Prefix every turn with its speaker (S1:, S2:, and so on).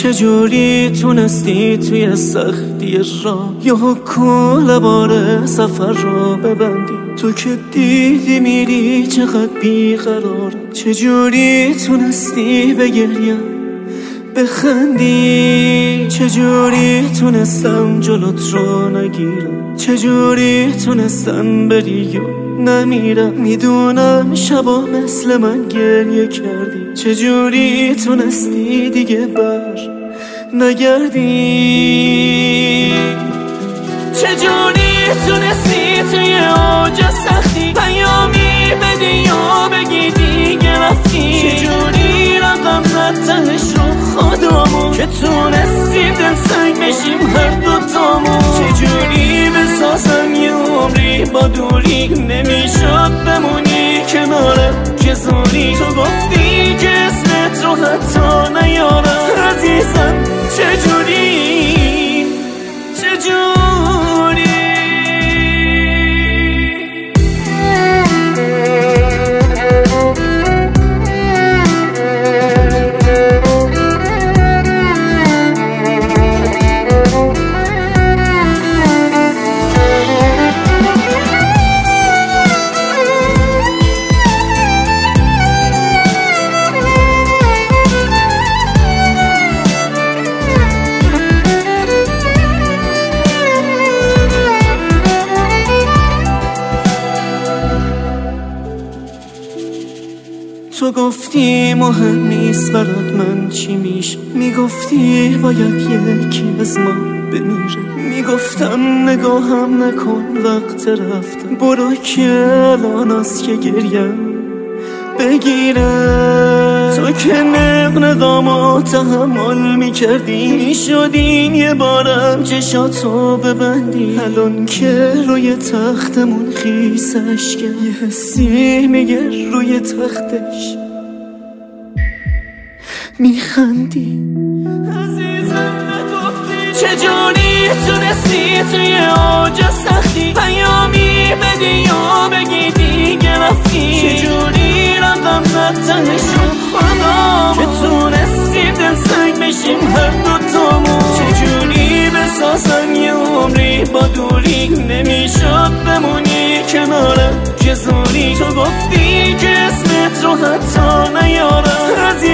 S1: چجوری تونستی توی سختی راه یا کل بار سفر را ببندی؟ تو که دیدی میری چقدر بیقرارم. چجوری تونستی بگریم بخندی؟ چجوری تونستم جلوت رو نگیرم؟ چجوری تونستم بری و نمیرم؟ میدونم شبا مثل من گریه کردی. چجوری تونستی دیگه بر نگردی؟ چجوری تونستی توی اوج سختی پیامی بدی یا بگی دیگه رفتی؟ چجوری رقم زد تهش رو خودمون که تونستیم دلسنگ بشیم هر دوتامون؟ چجوری بسازم یه عمری با دوری نمیشد بمونی کنارم که زوری؟ تو گفتی که اسمت رو حتی نیارم. عزیزم چجوری تو گفتی مهم نیست برات من چی میشه، میگفتی باید یکی از ما بمیره. میگفتم نگاهم نکن وقت رفتم، برو که الان است که گریم بگیره. تو که نقنقامو تحمل میکردی، میشدین یه بارم چشاتو ببندی. الان که روی تختمون خیسش کرد، یه حسی میگه روی تختش میخندی. عزیزم نگفتی چجوری تونستی توی اوج سختی پیامی بدی یا بگی دیگه رفتی؟ چجوری رقم زد تهش رو خودمون که تونستیم دلسنگ بشیم هر دوتامون؟ چجوری بسازم یه عمری با دوری نمیشد بمونی کنارم که زوری؟ تو گفتی که اسمت رو حتی نیارم.